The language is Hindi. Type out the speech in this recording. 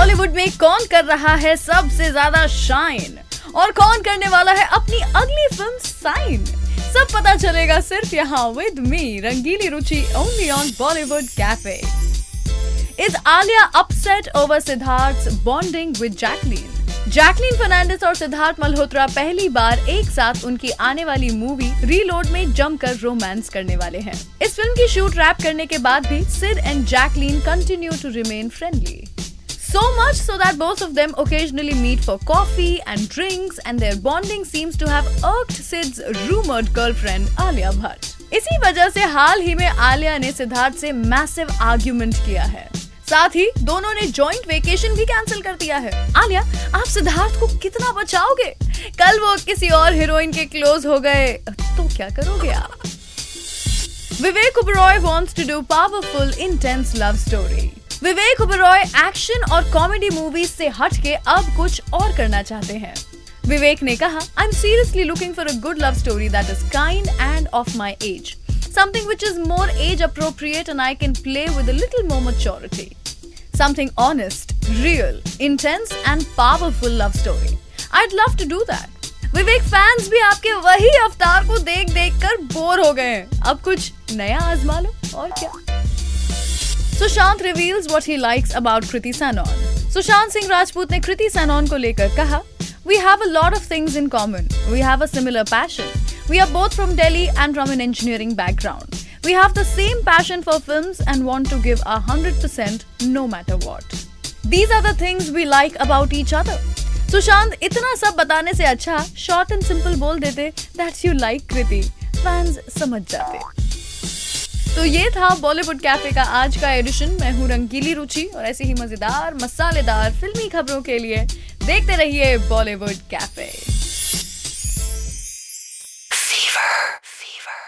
बॉलीवुड में कौन कर रहा है सबसे ज्यादा शाइन और कौन करने वाला है अपनी अगली फिल्म साइन, सब पता चलेगा सिर्फ यहाँ with me Rangili Ruchi only on Bollywood cafe. Is Alia upset over Siddharth's bonding with Jacqueline? Jacqueline Fernandez और सिद्धार्थ मल्होत्रा पहली बार एक साथ उनकी आने वाली मूवी रीलोड में जमकर रोमांस करने वाले हैं। इस फिल्म की शूट रैप करने के बाद भी Sid and Jacqueline continue to remain friendly, so much so that both of them occasionally meet for coffee and drinks, and their bonding seems to have irked Sid's rumored girlfriend Alia Bhatt. इसी वजह से हाल ही में आलिया ने सिद्धार्थ से मैसिव आर्ग्यूमेंट किया है। साथ ही दोनों ने जॉइंट वेकेशन भी कैंसिल कर दिया है। आलिया, आप सिद्धार्थ को कितना बचाओगे? कल वो किसी और हीरोइन के क्लोज हो गए तो क्या करोगे आप? Vivek Oberoi wants to do powerful, intense love story. Vivek Oberoi action और कॉमेडी मूवीज से हटके अब कुछ और करना चाहते हैं। विवेक ने कहा, I'm seriously looking for a good love story that is kind and of my age. Something which is more age appropriate and I can play with a little more maturity. Something honest, real, intense and powerful love story. I'd love to do that. Vivek fans भी आपके वही अवतार को देख देख कर बोर हो गए हैं। अब कुछ नया आजमा लो और क्या। Sushant reveals what he likes about Kriti Sanon. Sushant Singh Rajput ने कृति सैनन को लेकर कहा, We have a lot of things in common. We have a similar passion. We are both from Delhi and from an engineering background. We have the same passion for films and want to give 100% no matter what. These are the things we like about each other. Sushant इतना सब बताने से अच्छा शॉर्ट एंड सिंपल बोल देते that you like Kriti, fans समझ जाते। तो ये था बॉलीवुड कैफे का आज का एडिशन। मैं हूँ रंगीली रुचि और ऐसी ही मजेदार मसालेदार फिल्मी खबरों के लिए देखते रहिए बॉलीवुड कैफे। Fever.